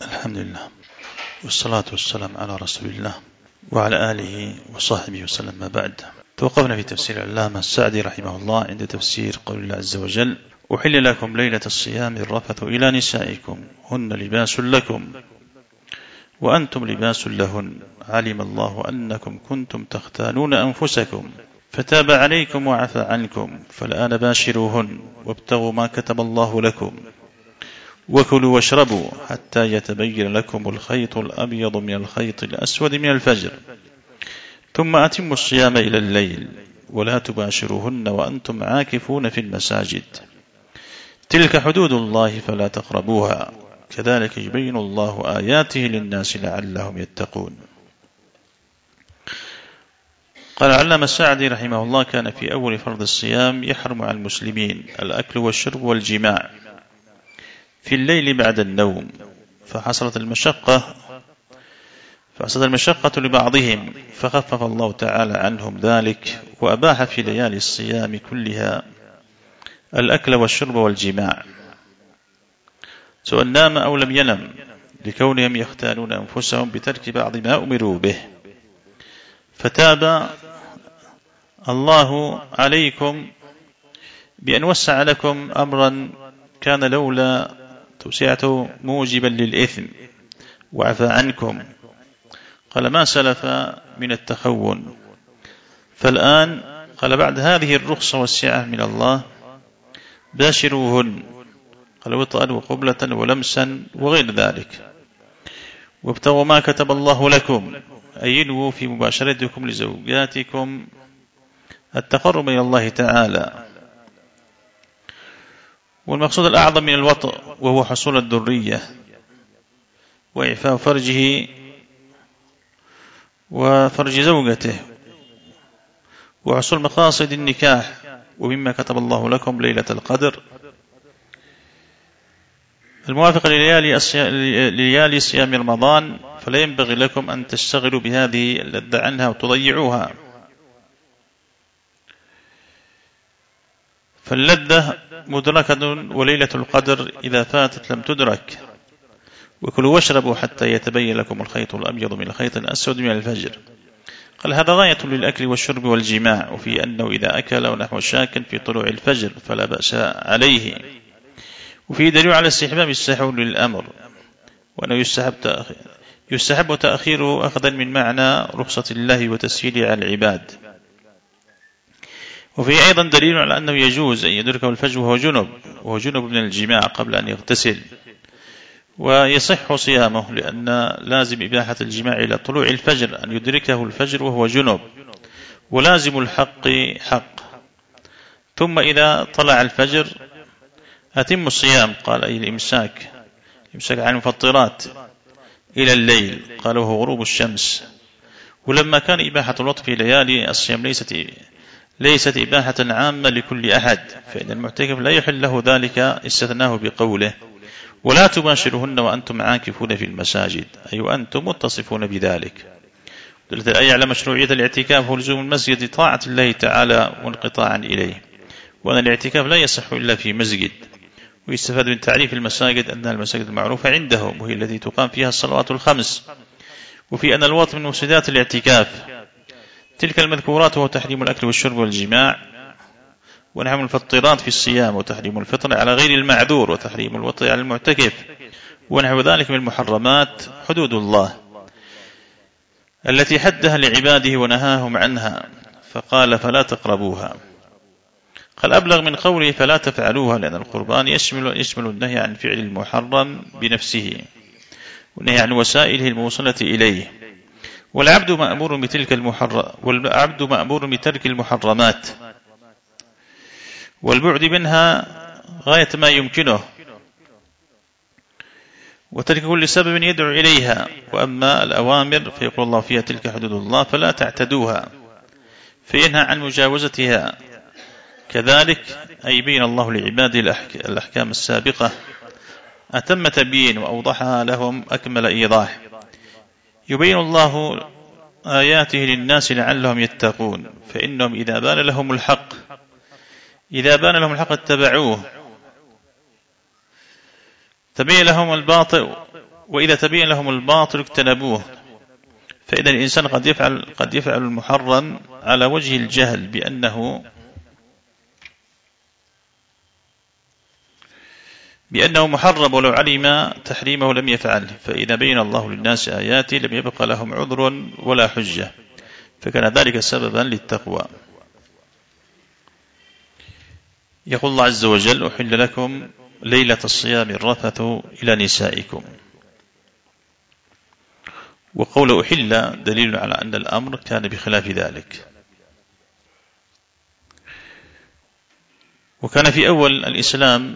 الحمد لله والصلاة والسلام على رسول الله وعلى آله وصحبه وسلم. ما بعد، توقفنا في تفسير العلامة السعدي رحمه الله عند تفسير قول الله عز وجل: أحل لكم ليلة الصيام الرفث إلى نسائكم هن لباس لكم وأنتم لباس لهن علم الله أنكم كنتم تختانون أنفسكم فتاب عليكم وعفى عنكم فالآن باشروهن وابتغوا ما كتب الله لكم وكلوا واشربوا حتى يتبين لكم الخيط الأبيض من الخيط الأسود من الفجر ثم أتموا الصيام إلى الليل ولا تباشروهن وأنتم عاكفون في المساجد تلك حدود الله فلا تقربوها كذلك يبين الله آياته للناس لعلهم يتقون. قال العلامة السعدي رحمه الله: كان في أول فرض الصيام يحرم على المسلمين الأكل والشرب والجماع في الليل بعد النوم، فحصلت المشقة لبعضهم فخفف الله تعالى عنهم ذلك وأباح في ليالي الصيام كلها الأكل والشرب والجماع سواء نام أو لم ينم، لكونهم يختانون أنفسهم بترك بعض ما أمروا به، فتاب الله عليكم بأن وسع لكم أمرا كان لولا توسعته موجبا للإثم وعفى عنكم. قال: ما سلف من التخون، فالآن قال بعد هذه الرخصة والسعة من الله باشروهن، قال: وطئا وقبلة ولمسا وغير ذلك، وابتغوا ما كتب الله لكم، أي ينووا في مباشرتكم لزوجاتكم التقرب إلى الله تعالى. والمقصود الأعظم من الوطء وهو حصول الذرية وإعفاء فرجه وفرج زوجته وحصول مقاصد النكاح، ومما كتب الله لكم ليلة القدر الموافقة لليالي صيام رمضان، فلا ينبغي لكم أن تشتغلوا بهذه اللذة عنها وتضيعوها، فاللذة مدركة وليلة القدر إذا فاتت لم تدرك. وكلوا واشربوا حتى يتبين لكم الخيط الأبيض من الخيط الأسود من الفجر. قال: هذا غاية للأكل والشرب والجماع، وفي أنه إذا أكل ونحو شاك في طلوع الفجر فلا بأس عليه، وفي دليل على استحباب السحور للأمر، وأنه يستحب تأخيره أخذا من معنى رخصة الله وتسهيله على العباد. وفي أيضا دليل على أنه يجوز أن يدركه الفجر وهو جنب من الجماع قبل أن يغتسل، ويصح صيامه، لأن لازم إباحة الجماع إلى طلوع الفجر أن يدركه الفجر وهو جنب، ولازم الحق حق. ثم إذا طلع الفجر أتم الصيام، قال: أي الإمساك عن المفطرات إلى الليل، قال: وهو غروب الشمس. ولما كان إباحة الوطء في ليالي الصيام ليست إباحة عامة لكل أحد، فإن المعتكف لا يحل له ذلك، استثناه بقوله: ولا تباشرهن وأنتم عاكفون في المساجد، أي وأنتم متصفون بذلك. دلت الآية على مشروعية الاعتكاف ولزوم المسجد طاعة الله تعالى وانقطاعا إليه، وأن الاعتكاف لا يصح إلا في مسجد. ويستفاد من تعريف المساجد أنها المساجد المعروفة عندهم، وهي التي تقام فيها الصلوات الخمس. وفي أن الوطء من مفسدات الاعتكاف تلك المذكورات، وهو تحريم الأكل والشرب والجماع، ونحن المفطرات في الصيام، وتحريم الفطر على غير المعذور، وتحريم الوطء على المعتكف، ونحو ذلك من المحرمات حدود الله التي حدها لعباده ونهاهم عنها، فقال: فلا تقربوها. قال: أبلغ من قوله فلا تفعلوها، لأن القربان يشمل النهي عن فعل المحرم بنفسه، والنهي عن وسائله الموصلة إليه. والعبد مأمور بترك المحرمات والبعد منها غاية ما يمكنه، وترك كل سبب يدعو إليها. وأما الأوامر فيقول الله فيها: تلك حدود الله فلا تعتدوها، فينهى عن مجاوزتها. كذلك أي بين الله لعباده الأحكام السابقة أتم تبيين وأوضحها لهم أكمل إيضاح، يبين الله آياته للناس لعلهم يتقون، فإنهم إذا بان لهم الحق اتبعوه، تبين لهم الباطل وإذا تبين لهم الباطل اجتنبوه. فإذا الإنسان قد يفعل المحرم على وجه الجهل بأنه محرم، ولو علم تحريمه لم يفعله. فإذا بين الله للناس آياته لم يبق لهم عذر ولا حجة، فكان ذلك سببا للتقوى. يقول الله عز وجل: أحل لكم ليلة الصيام الرفث إلى نسائكم. وقول أحل دليل على أن الأمر كان بخلاف ذلك. وكان في أول الإسلام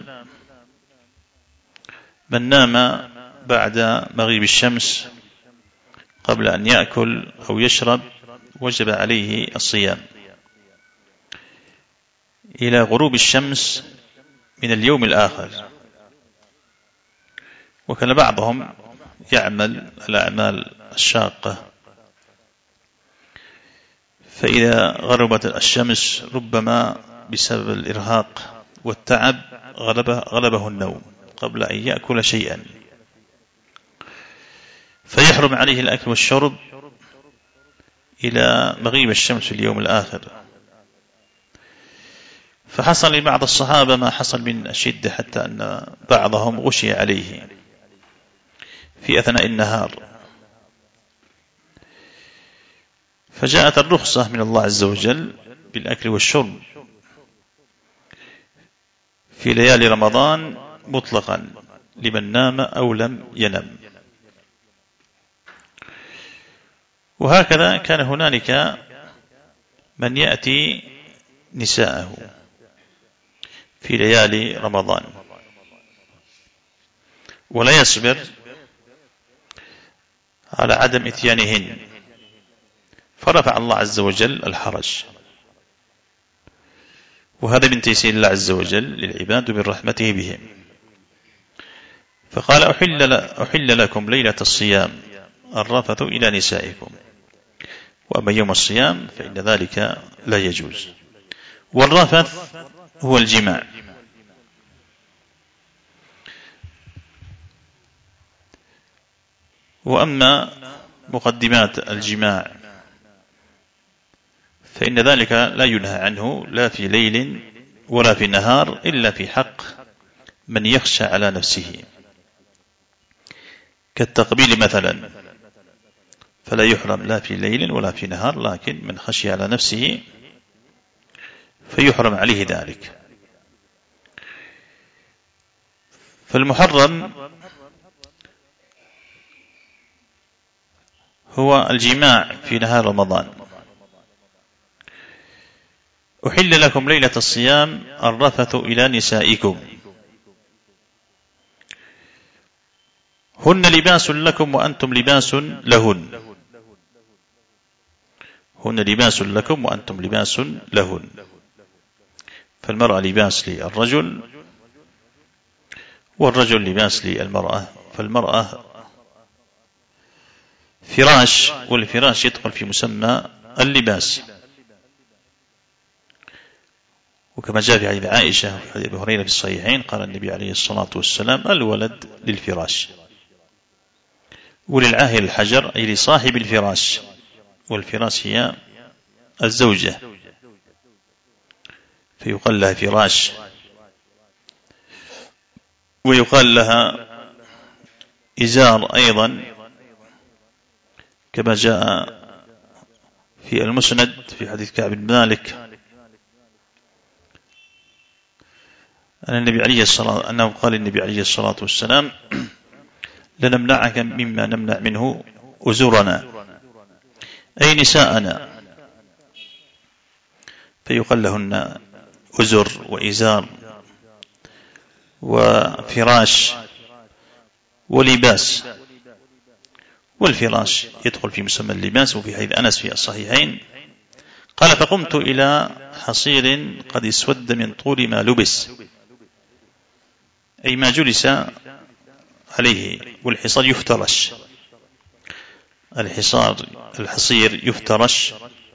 من نام بعد مغيب الشمس قبل أن يأكل أو يشرب وجب عليه الصيام إلى غروب الشمس من اليوم الآخر. وكان بعضهم يعمل الأعمال الشاقة، فإذا غربت الشمس ربما بسبب الإرهاق والتعب غلبه النوم قبل أن يأكل شيئا، فيحرم عليه الأكل والشرب إلى مغيب الشمس في اليوم الآخر. فحصل لبعض الصحابة ما حصل من الشدة، حتى أن بعضهم غشي عليه في أثناء النهار، فجاءت الرخصة من الله عز وجل بالأكل والشرب في ليالي رمضان مطلقا لمن نام أو لم ينم. وهكذا كان هنالك من يأتي نساءه في ليالي رمضان ولا يصبر على عدم إتيانهن، فرفع الله عز وجل الحرج. وهذا من تيسير الله عز وجل للعباد من رحمته بهم، فقال: أحل لكم ليلة الصيام الرفث إلى نسائكم، وأما يوم الصيام فإن ذلك لا يجوز. والرفث هو الجماع. وأما مقدمات الجماع فإن ذلك لا ينهى عنه لا في ليل ولا في نهار، إلا في حق من يخشى على نفسه، كالتقبيل مثلا، فلا يحرم لا في ليل ولا في نهار، لكن من خشي على نفسه فيحرم عليه ذلك. فالمحرم هو الجماع في نهار رمضان. أحل لكم ليلة الصيام الرفث إلى نسائكم هن لباس لكم وأنتم لباس لهن. هن لباس لكم وأنتم لباس لهن. فالمرأة لباس للرجل والرجل لباس للمرأة. فالمرأة فراش، والفراش يدخل في مسمى اللباس. وكما جاء في حديث عائشة وفي حديث أبي هريرة في الصحيحين قال النبي عليه الصلاة والسلام: الولد للفراش وللعاهر الحجر، أي لصاحب الفراش. والفراش هي الزوجة، فيقال لها فراش، ويقال لها إزار أيضا، كما جاء في المسند في حديث كعب بن مالك أنه قال النبي عليه الصلاة والسلام: لنمنعك مما نمنع منه أزورنا، أي نساءنا. فيقال لهن أزر وإزار وفراش ولباس. والفراش يدخل في مسمى اللباس. وفي حديث أنس في الصحيحين قال: فقمت إلى حصير قد اسود من طول ما لبس، أي ما جلس عليه. والحصار يفترش، الحصير يفترش،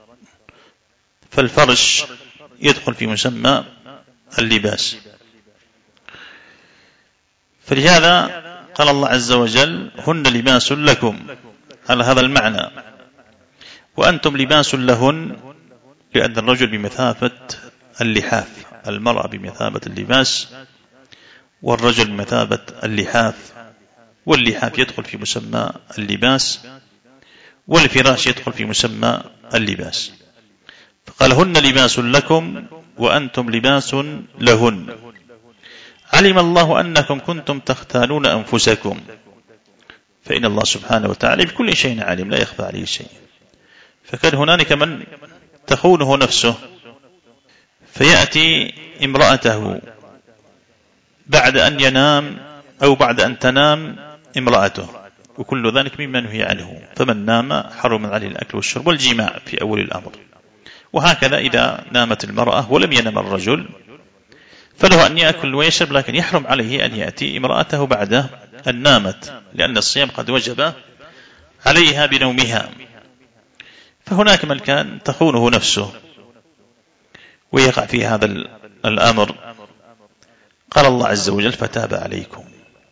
فالفرش يدخل في مسمى اللباس. فلهذا قال الله عز وجل هن لباس لكم على هذا المعنى، وأنتم لباس لهن، لأن الرجل بمثابة اللحاف، المرأة بمثابة اللباس، والرجل بمثابة اللحاف، واللحاف يدخل في مسمى اللباس، والفراش يدخل في مسمى اللباس. فقال هن لباس لكم وأنتم لباس لهن، علم الله أنكم كنتم تختانون أنفسكم، فإن الله سبحانه وتعالى بكل شيء عليم، لا يخفى عليه شيء. فكان هنالك من تخونه نفسه فيأتي امرأته بعد أن ينام أو بعد أن تنام امرأته، وكل ذلك مما نهي عنه، فمن نام حرم عليه الأكل والشرب والجماع في أول الأمر. وهكذا إذا نامت المرأة ولم ينم الرجل فله أن يأكل ويشرب، لكن يحرم عليه أن يأتي امرأته بعد أن نامت، لأن الصيام قد وجب عليها بنومها. فهناك من كان تخونه نفسه ويقع في هذا الأمر. قال الله عز وجل فتاب عليكم،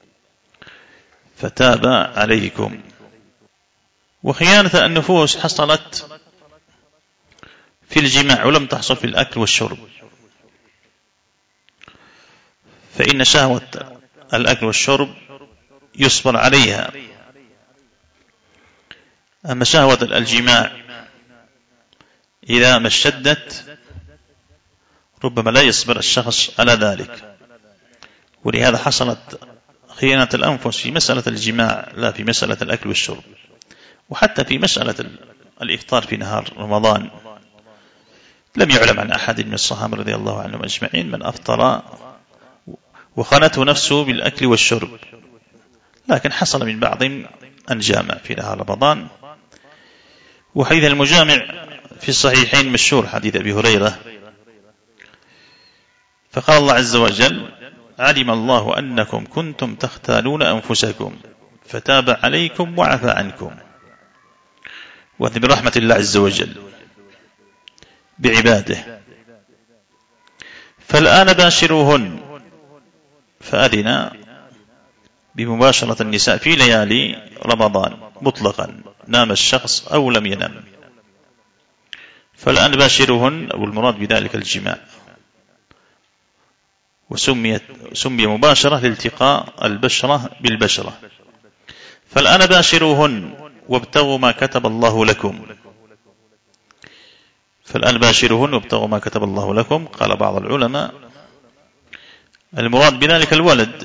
فتاب عليكم. وخيانة النفوس حصلت في الجماع ولم تحصل في الأكل والشرب، فإن شهوة الأكل والشرب يصبر عليها، أما شهوة الجماع إذا ما اشتدت ربما لا يصبر الشخص على ذلك. ولهذا حصلت خيانة الأنفس في مسألة الجماع لا في مسألة الأكل والشرب. وحتى في مسألة الإفطار في نهار رمضان لم يعلم عن أحد من الصحابة رضي الله عنهم أجمعين من أفطر وخانته نفسه بالأكل والشرب، لكن حصل من بعضهم أن جامع في نهار رمضان. وحديث المجامع في الصحيحين مشهور، حديث أبي هريرة. فقال الله عز وجل علم الله أنكم كنتم تختانون أنفسكم فتاب عليكم وعفى عنكم. وهذا برحمة الله عز وجل بعباده. فالآن باشروهن، فأذن بمباشرة النساء في ليالي رمضان مطلقا، نام الشخص أو لم ينم. فالآن باشروهن، والمراد بذلك الجماع، وسمي مباشرة لالتقاء البشرة بالبشرة. فالآن باشروهن وابتغوا ما كتب الله لكم. فالآن باشروهن وابتغوا ما كتب الله لكم. قال بعض العلماء المراد بذلك الولد،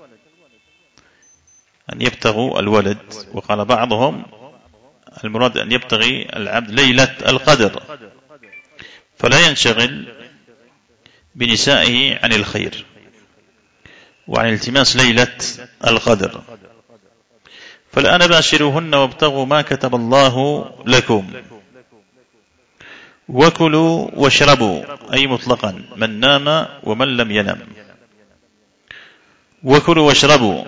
أن يبتغوا الولد. وقال بعضهم المراد أن يبتغي العبد ليلة القدر، فلا ينشغل بنسائه عن الخير وعن التماس ليلة القدر. فالآن باشروهن وابتغوا ما كتب الله لكم وكلوا واشربوا، أي مطلقا من نام ومن لم ينم. وكلوا واشربوا.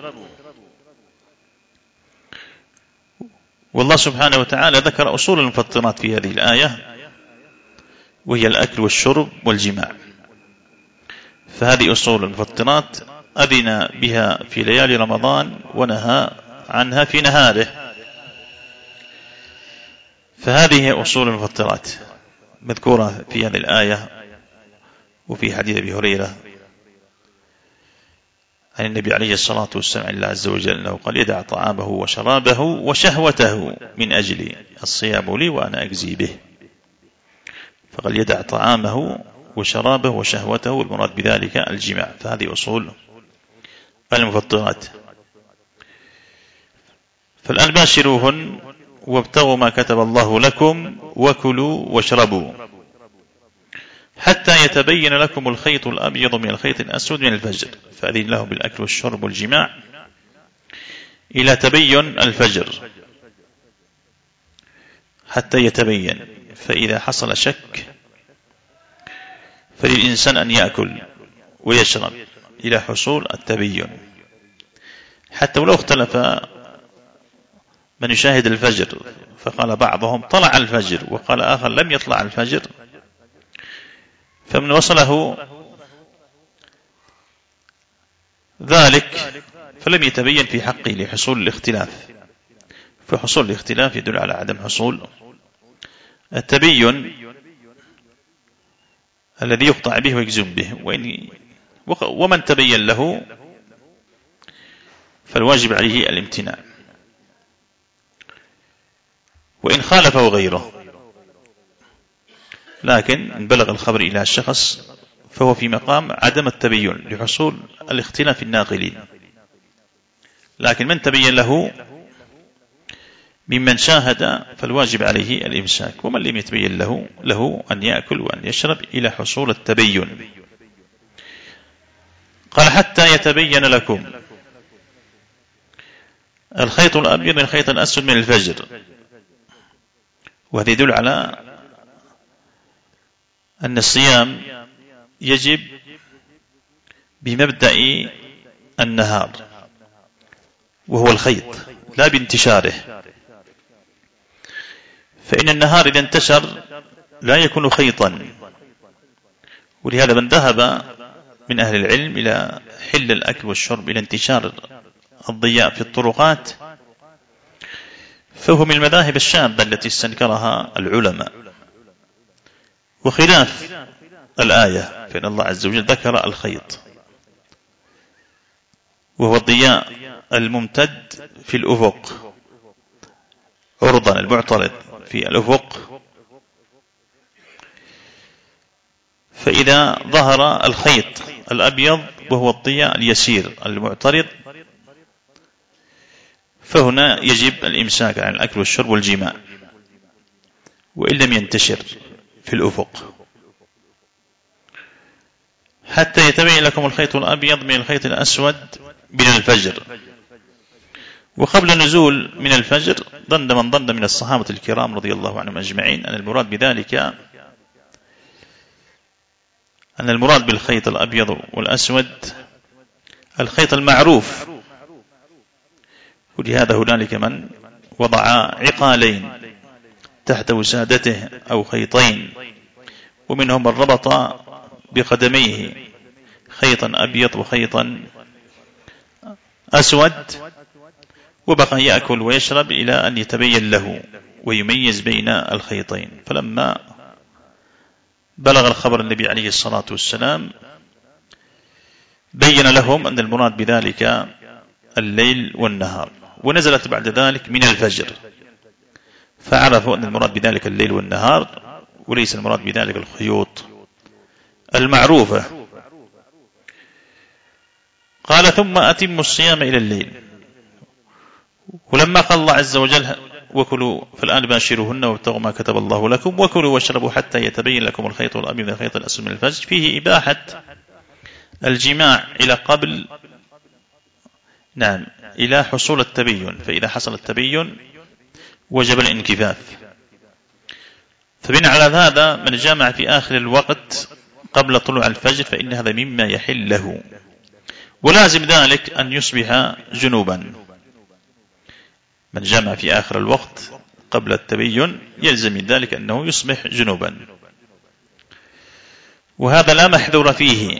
والله سبحانه وتعالى ذكر أصول المفطرات في هذه الآية، وهي الأكل والشرب والجماع. فهذه أصول المفطرات أذن بها في ليالي رمضان ونهى عنها في نهاره. فهذه أصول المفطرات مذكورة في هذه الآية وفي حديث أبي هريرة عن النبي عليه الصلاة والسلام عن الله عز وجل أنه قال يدع طعامه وشرابه وشهوته من أجل الصيام لي وأنا أجزي به. فقال يدع طعامه وشرابه وشهوته، والمراد بذلك الجماع. فهذه أصول المفطرات. فالآن باشروهن وابتغوا ما كتب الله لكم وكلوا واشربوا حتى يتبين لكم الخيط الأبيض من الخيط الأسود من الفجر. فأذن لهم بالأكل والشرب والجماع إلى تبين الفجر حتى يتبين. فإذا حصل شك فللإنسان أن يأكل ويشرب إلى حصول التبين، حتى ولو اختلف من يشاهد الفجر، فقال بعضهم طلع الفجر وقال آخر لم يطلع الفجر، فمن وصله ذلك فلم يتبين في حقه لحصول الاختلاف، فحصول الاختلاف يدل على عدم حصول التبين الذي يقطع به ويجزم به. ومن تبين له فالواجب عليه الامتناع، وإن خالفه غيره، لكن إن بلغ الخبر إلى الشخص فهو في مقام عدم التبين لحصول الاختلاف الناقلين. لكن من تبين له ممن شاهد فالواجب عليه الإمساك، ومن لم يتبين له أن يأكل وأن يشرب إلى حصول التبين. قال حتى يتبين لكم الخيط الأبيض من الخيط الأسود من الفجر. وهذا يدل على أن الصيام يجب بمبدأ النهار وهو الخيط لا بانتشاره، فإن النهار إذا انتشر لا يكون خيطا. ولهذا من ذهب من أهل العلم إلى حل الأكل والشرب إلى انتشار الضياء في الطرقات فهو من المذاهب الشاذة التي استنكرها العلماء، وخلاف الآية، فإن الله عز وجل ذكر الخيط وهو الضياء الممتد في الأفق عرضا المعترض في الأفق. فإذا ظهر الخيط الأبيض وهو الضياء اليسير المعترض فهنا يجب الإمساك عن الأكل والشرب والجماع، وإن لم ينتشر في الأفق، حتى يتبين لكم الخيط الأبيض من الخيط الأسود من الفجر. وقبل النزول من الفجر ظن من ظن من الصحابة الكرام رضي الله عنهم أجمعين أن المراد بذلك أن المراد بالخيط الأبيض والأسود الخيط المعروف. ولهذا هنالك من وضع عقالين تحت وسادته أو خيطين، ومنهم من ربط بقدميه خيطا أبيض وخيطا أسود، وبقى يأكل ويشرب إلى أن يتبين له ويميز بين الخيطين. فلما بلغ الخبر النبي عليه الصلاة والسلام بين لهم أن المراد بذلك الليل والنهار، ونزلت بعد ذلك من الفجر، فعرفوا أن المراد بذلك الليل والنهار وليس المراد بذلك الخيوط المعروفة. قال ثم أتموا الصيام إلى الليل. ولما قال الله عز وجل وكلوا فالآن باشروهن وابتغوا ما كتب الله لكم وكلوا واشربوا حتى يتبين لكم الخيط الأبيض من الخيط الأسود من الفجر، فيه إباحة الجماع إلى قبل إلى حصول التبين، فإذا حصل التبين وجب الانكفاف. فبناء على هذا من جامع في آخر الوقت قبل طلوع الفجر فإن هذا مما يحل له، ولازم ذلك أن يصبح جنوبا. من جامع في آخر الوقت قبل التبين يلزم من ذلك أنه يصبح جنوبا، وهذا لا محذور فيه،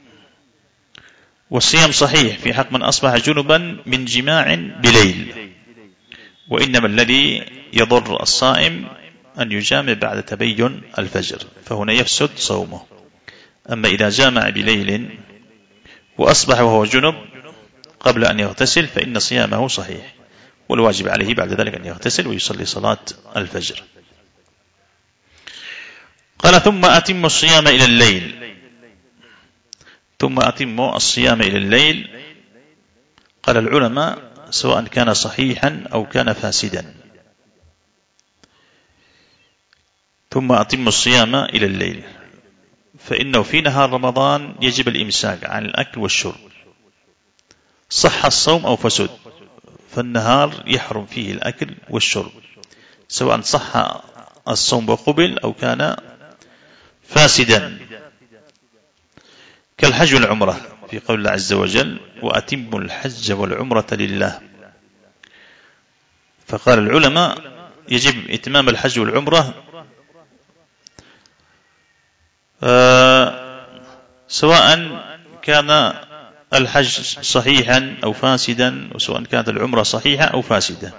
والصيام صحيح في حق من أصبح جنبا من جماع بليل. وإنما الذي يضر الصائم أن يجامع بعد تبين الفجر، فهنا يفسد صومه. أما إذا جامع بليل وأصبح وهو جنب قبل أن يغتسل فإن صيامه صحيح، والواجب عليه بعد ذلك أن يغتسل ويصلي صلاة الفجر. قال ثم أتم الصيام إلى الليل. ثم أتم الصيام إلى الليل، قال العلماء سواء كان صحيحا أو كان فاسدا. ثم أتم الصيام إلى الليل، فإنه في نهار رمضان يجب الإمساك عن الأكل والشرب صح الصوم أو فسد، فالنهار يحرم فيه الأكل والشرب سواء صح الصوم وقبل أو كان فاسدا، كالحج والعمرة في قول الله عز وجل وأتموا الحج والعمرة لله. فقال العلماء يجب إتمام الحج والعمرة سواء كان الحج صحيحا أو فاسدا، وسواء كانت العمرة صحيحة أو فاسدة،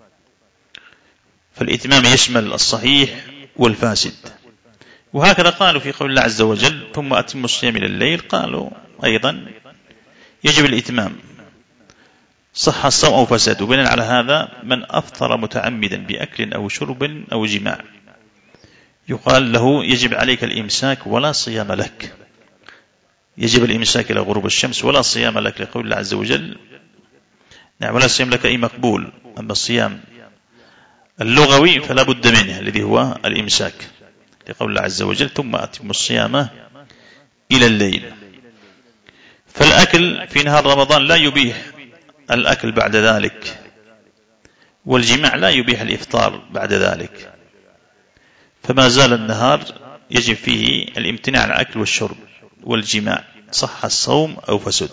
فالإتمام يشمل الصحيح والفاسد. وهكذا قالوا في قول الله عز وجل ثم أتموا الصيام إلى الليل، قالوا أيضا يجب الإتمام صح الصوم أو فسد. وبناء على هذا من أفطر متعمدا بأكل أو شرب أو جماع يقال له يجب عليك الإمساك ولا صيام لك، يجب الإمساك إلى غروب الشمس ولا صيام لك، لقول الله عز وجل نعم ولا صيام لك أي مقبول. أما الصيام اللغوي فلا بد منه الذي هو الإمساك، لقول الله عز وجل ثم أتموا الصيام إلى الليل. فالأكل في نهار رمضان لا يبيح الأكل بعد ذلك، والجماع لا يبيح الإفطار بعد ذلك، فما زال النهار يجب فيه الامتناع عن الأكل والشرب والجماع صح الصوم أو فسد.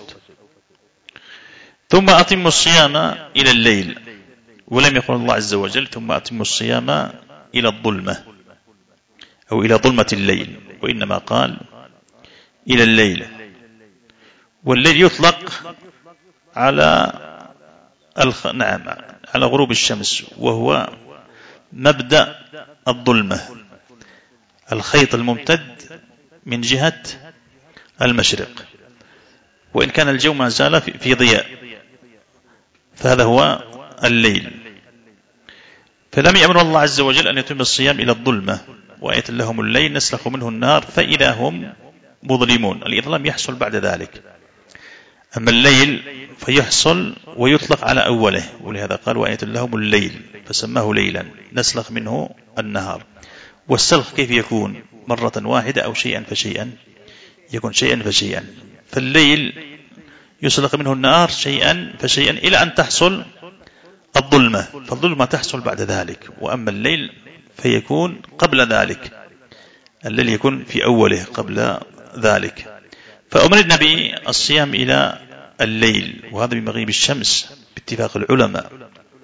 ثم أتموا الصيام إلى الليل، ولم يقل الله عز وجل ثم أتموا الصيام إلى الظلمة أو إلى ظلمة الليل، وإنما قال إلى الليل. والليل يطلق على نعم على غروب الشمس، وهو مبدأ الظلمة، الخيط الممتد من جهة المشرق، وإن كان الجو ما زال في ضياء فهذا هو الليل. فلم يأمر الله عز وجل أن يتم الصيام إلى الظلمة، وآية لهم الليل نسلخ منه النار فإذا هم مظلمون، الإظلام يحصل بعد ذلك. أما الليل فيحصل ويطلق على أوله، ولهذا قال وآية لهم الليل فسماه ليلا نسلخ منه النهار. والسلخ كيف يكون؟ مرة واحدة أو شيئا فشيئا؟ يكون شيئا فشيئا. فالليل يسلخ منه النهار شيئا فشيئا إلى أن تحصل الظلمة، فالظلمة تحصل بعد ذلك. وأما الليل فيكون قبل ذلك، الليل يكون في أوله قبل ذلك. فأمرنا بالصيام إلى الليل، وهذا بمغيب الشمس باتفاق العلماء،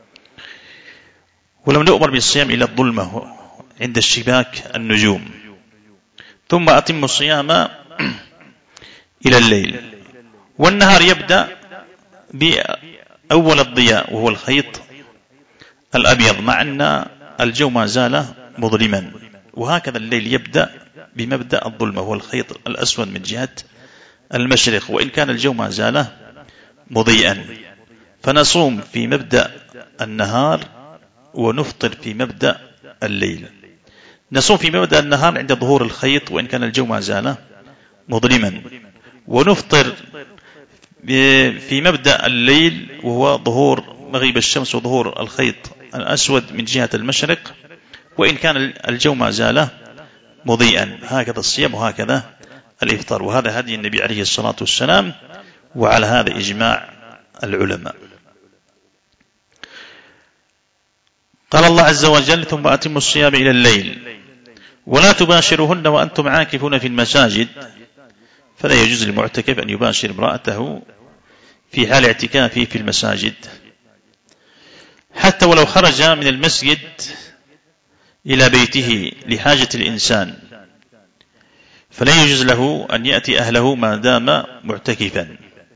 ولم نؤمر بالصيام إلى الظلمة عند اشتباك النجوم. ثم أتم الصيام إلى الليل. والنهار يبدأ بأول الضياء وهو الخيط الأبيض، مع أن الجو ما زال مظلما، وهكذا الليل يبدأ بمبدأ الظلمة وهو الخيط الأسود من جهة المشرق، وإن كان الجو ما زال مضيئا. فنصوم في مبدأ النهار ونفطر في مبدأ الليل. نصوم في مبدأ النهار عند ظهور الخيط وإن كان الجو ما زال مظلما، ونفطر في مبدأ الليل وهو ظهور مغيب الشمس وظهور الخيط الأسود من جهة المشرق وإن كان الجو ما زال مضيئا. هكذا الصيام وهكذا الإفطار، وهذا هدي النبي عليه الصلاة والسلام، وعلى هذا إجماع العلماء. قال الله عز وجل ثم أتموا الصيام إلى الليل ولا تباشرهن وأنتم عاكفون في المساجد، فلا يجوز للمعتكف أن يباشر امرأته في حال اعتكافه في المساجد، حتى ولو خرج من المسجد إلى بيته لحاجة الإنسان، فلا يجوز له أن يأتي أهله ما دام معتكفا.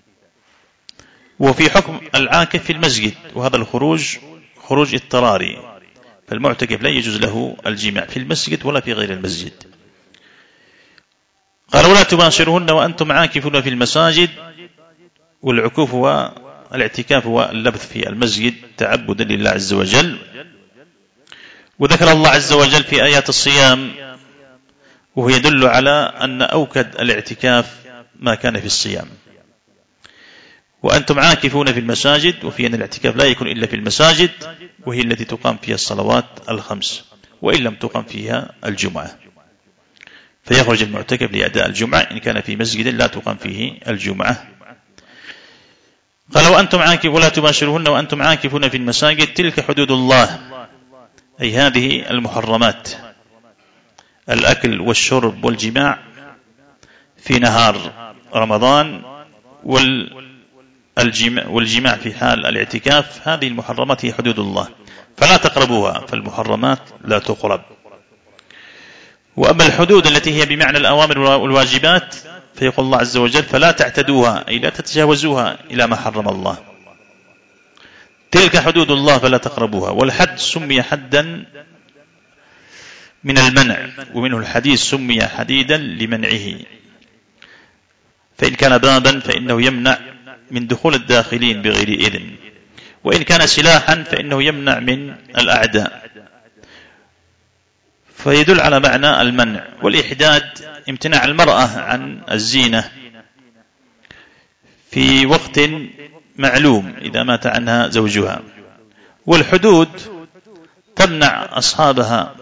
وفي حكم العاكف في المسجد، وهذا الخروج خروج اضطراري، فالمعتكف لا يجوز له الجماع في المسجد ولا في غير المسجد. قال ولا تباشرهن وأنتم عاكفون في المساجد، والعكوف والاعتكاف واللبث في المسجد تعبدا لله عز وجل. وذكر الله عز وجل في آيات الصيام وهو يدل على أن أوكد الاعتكاف ما كان في الصيام. وأنتم عاكفون في المساجد، وفي أن الاعتكاف لا يكون إلا في المساجد، وهي التي تقام فيها الصلوات الخمس وإن لم تقام فيها الجمعة، فيخرج المعتكف لأداء الجمعة إن كان في مسجد لا تقام فيه الجمعة. قال وأنتم عاكفون ولا تباشرهن وأنتم عاكفون في المساجد تلك حدود الله، أي هذه المحرمات، الأكل والشرب والجماع في نهار رمضان والجماع في حال الاعتكاف، هذه المحرمات هي حدود الله فلا تقربوها، فالمحرمات لا تقرب. وأما الحدود التي هي بمعنى الأوامر والواجبات فيقول الله عز وجل فلا تعتدوها، أي لا تتجاوزوها إلى ما حرم الله. تلك حدود الله فلا تقربوها. والحد سمي حدا من المنع، ومنه الحديث سمي حديدا لمنعه، فإن كان بابا فإنه يمنع من دخول الداخلين بغير إذن، وإن كان سلاحا فإنه يمنع من الأعداء، فيدل على معنى المنع. والإحداد امتناع المرأة عن الزينة في وقت معلوم إذا مات عنها زوجها. والحدود تمنع أصحابها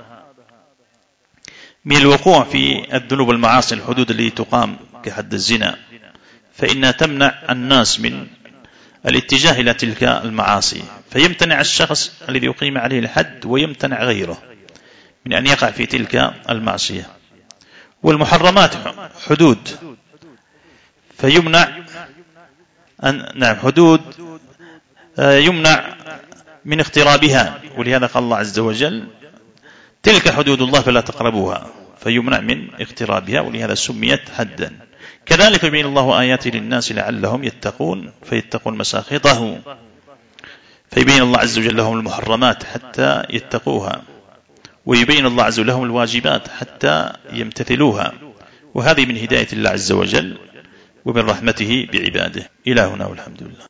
من الوقوع في الذنوب والمعاصي، الحدود التي تقام كحد الزنا، فإنها تمنع الناس من الاتجاه إلى تلك المعاصي، فيمتنع الشخص الذي يقيم عليه الحد ويمتنع غيره من أن يقع في تلك المعصية. والمحرمات حدود فيمنع حدود يمنع من اقترابها، ولهذا قال الله عز وجل تلك حدود الله فلا تقربوها، فيمنع من اقترابها، ولهذا سميت حدا. كذلك يبين الله آياته للناس لعلهم يتقون، فيتقون مساخطه، فيبين الله عز وجل لهم المحرمات حتى يتقوها، ويبين الله عز وجل لهم الواجبات حتى يمتثلوها. وهذه من هداية الله عز وجل ومن رحمته بعباده. إلى هنا والحمد لله.